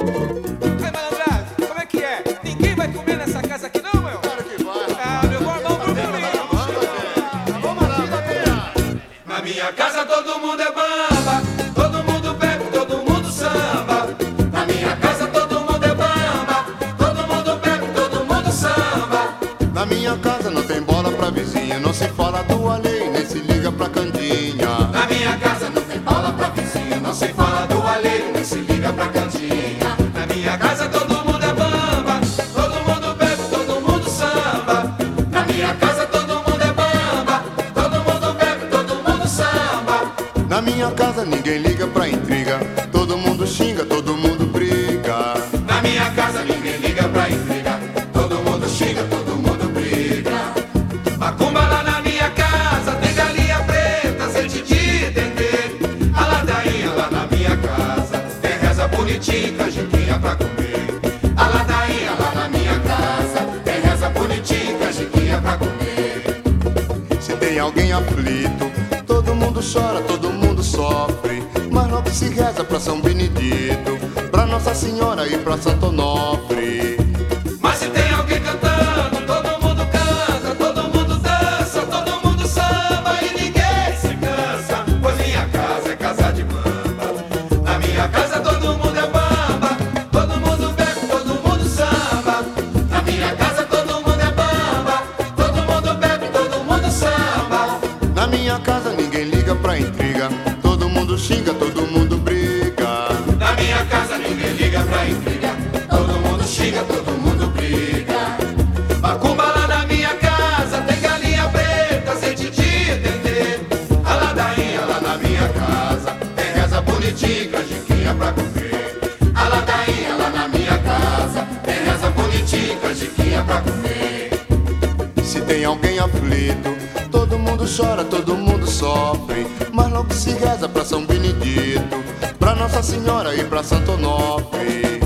Aí, malandragem, como é que é? Ninguém vai comer nessa casa aqui não, meu? Claro que vai. Ah, meu irmão, burburinho. Vamos lá, Na minha casa todo mundo é bamba, todo mundo bebe, todo mundo samba. Na minha casa todo mundo é bamba, todo mundo bebe, todo mundo samba. na minha casa não tem bola pra vizinha, não se fala do alheio, nem se liga pra candinha. Na minha casa não tem bola pra vizinho, não se fala do alheio, nem se liga pra cantinha. Na minha casa todo mundo é bamba, todo mundo bebe, todo mundo samba. Na minha casa todo mundo é bamba, todo mundo bebe, todo mundo samba. Na minha casa ninguém liga pra intriga, todo mundo xinga, todo mundo briga. Na minha casa ninguém liga pra intriga, todo mundo xinga, todo mundo briga. Macumba lá na minha casa, tem galinha preta, sente de dendê. A ladainha lá na minha casa, tem reza bonitinha, canjiquinha pra comer. A ladainha lá na minha casa, tem reza bonitinha, canjiquinha pra comer. Se tem alguém aflito, todo mundo chora, todo mundo sofre. Mas logo se reza pra São Benedito, pra Nossa Senhora e pra Santo Onofre. Mas se tem alguém cantando, todo mundo canta, todo mundo dança, todo mundo samba e ninguém se cansa. Pois minha casa é casa de bamba. Na minha casa todo mundo é bamba, todo mundo bebe, todo mundo samba. Na minha casa todo mundo é bamba, todo mundo bebe, todo mundo samba. Na minha casa ninguém liga pra intriga, todo mundo xinga, todo mundo briga. Na minha casa ninguém liga pra intriga, todo mundo xinga, todo mundo briga. Macumba lá na minha casa, tem galinha preta, sente de dendê. A ladainha lá na minha casa, tem reza bonitinha, canjiquinha pra comer. A ladainha lá na minha casa, tem reza bonitinha, canjiquinha pra comer. Se tem alguém aflito, todo mundo chora, todo mundo sofre. Mas logo se reza pra São Benedito, pra Nossa Senhora e pra Santo Onofre.